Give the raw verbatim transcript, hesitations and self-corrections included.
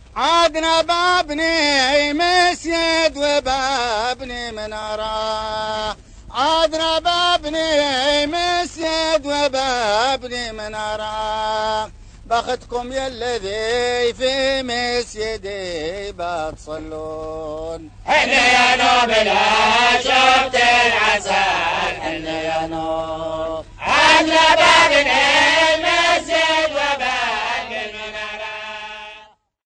عادنا بابني مسجد وبابني منارة، عادنا بابني مسجد وبابني منارة، بختكم يا الذي في مسجدي بتصلون. حنا يا نوبلا شفت العسل، حنا يا نوب عادنا بابني